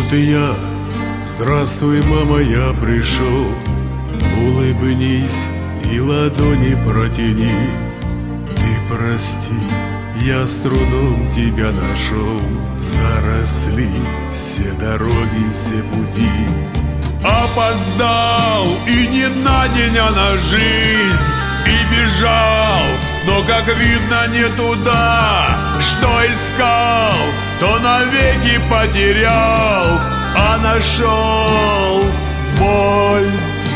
Вот и я, здравствуй, мама, я пришел. Улыбнись и ладони протяни. Ты прости, я с трудом тебя нашел. Заросли все дороги, все пути. Опоздал и не на день, а на жизнь. И бежал, но, как видно, не туда. Что искал, то навеки потерял, а нашел боль.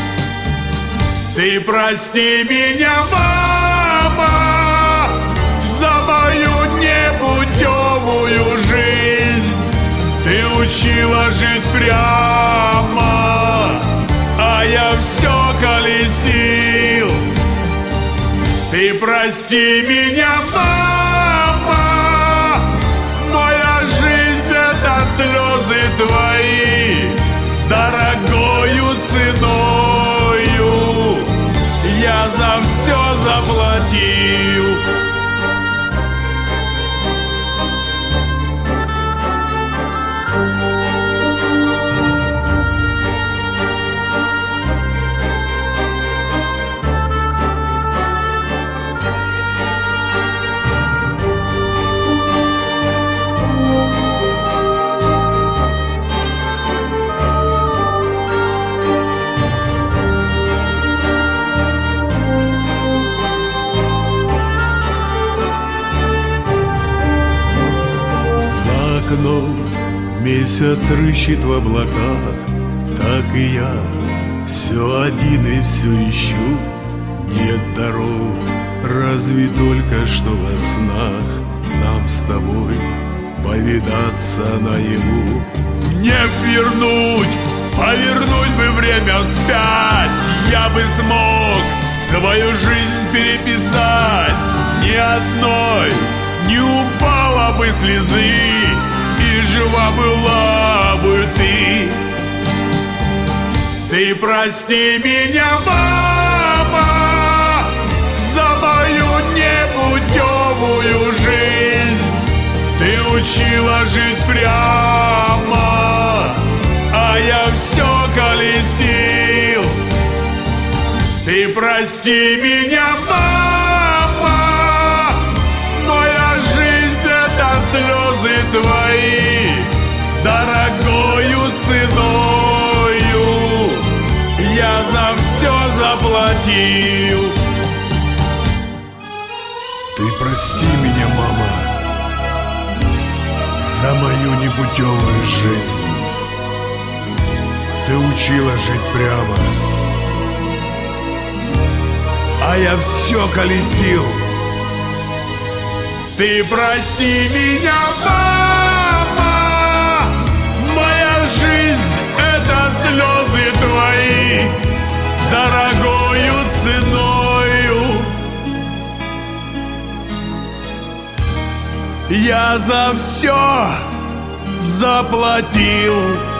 Ты прости меня, мама, за мою непутевую жизнь. Ты учила жить прямо, а я все колесил. Ты прости меня, мама, моя жизнь — это слезы твои. Дорогою ценою я за все заплатил. Месяц рыщет в облаках, так и я все один и все ищу. Нет дорог, разве только что во снах нам с тобой повидаться наяву. Мне повернуть бы время вспять. Я бы смог свою жизнь переписать. Ни одной не упала бы слезы, и жива была бы ты. Ты прости меня, мама, за мою непутевую жизнь. Ты учила жить прямо, а я все колесил. Ты прости меня, мама, моя жизнь — это слезы твои. Дорогою ценою я за все заплатил. Ты прости меня, мама, за мою непутевую жизнь. Ты учила жить прямо, а я все колесил. Ты прости меня, мама, моя жизнь — это слезы твои. Дорогою ценою я за все заплатил.